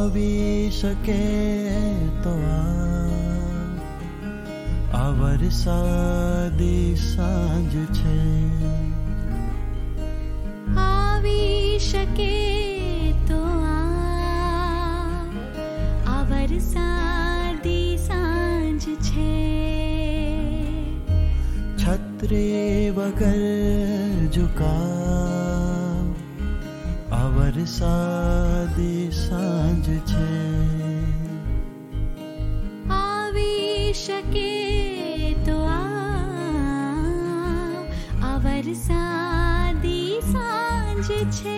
આવી શકે તો આ વરસાદી સાંજ છે. આવી શકે તો આ વરસાદી સાંજ છે. છત્રી વગર ઝુકાવ આ વરસાદી સાંજ છે. આવી શકે તો આ વરસાદી સાંજ છે.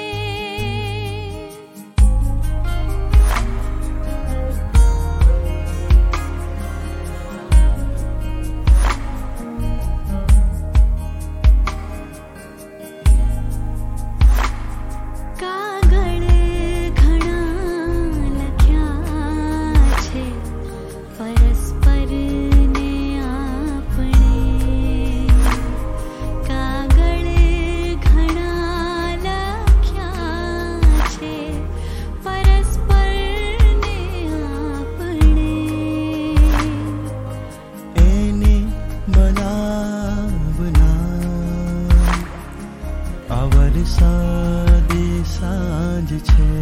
વરસાદી સાંજ છે.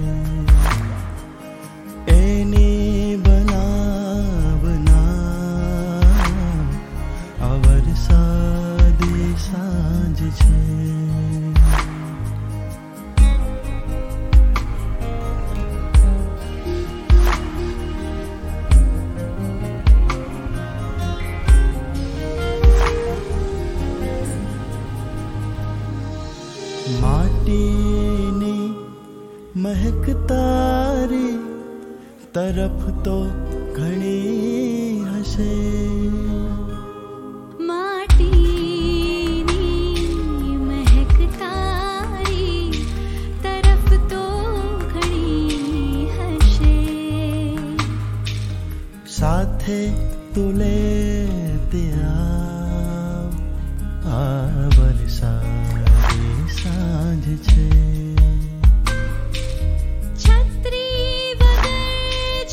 એની બનાવના આ વરસાદી સાંજ છે. માટીની મહેક તારી તરફ તો ઘણી હશે. માટીની મહેક તારી તરફ તો ઘણી હશે. સાથે તુલે ત્યાં આ વરસાદી સાંજ છે. છત્રી વગર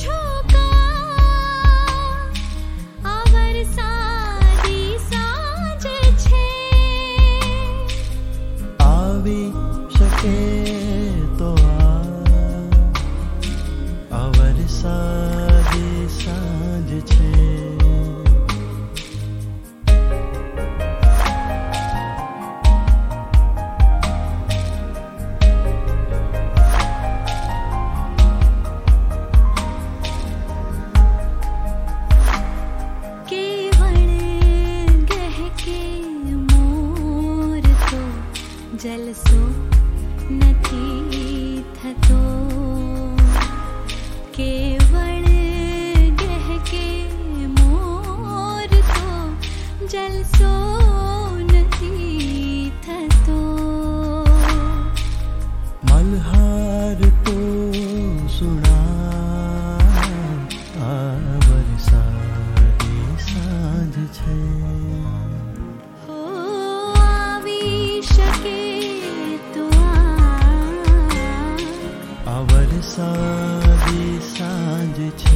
ઝોકા આ વરસાદી સાંજ છે. આવી શકે તો આ વરસાદી સાંજ છે. જલસો નથી થતો. કેવળ ગહેકે મોર તો જલસો નથી થતો. મલ્હાર તો સુણા આ વરસાદી સાંજ છે. વરસાદી સાંજ છે.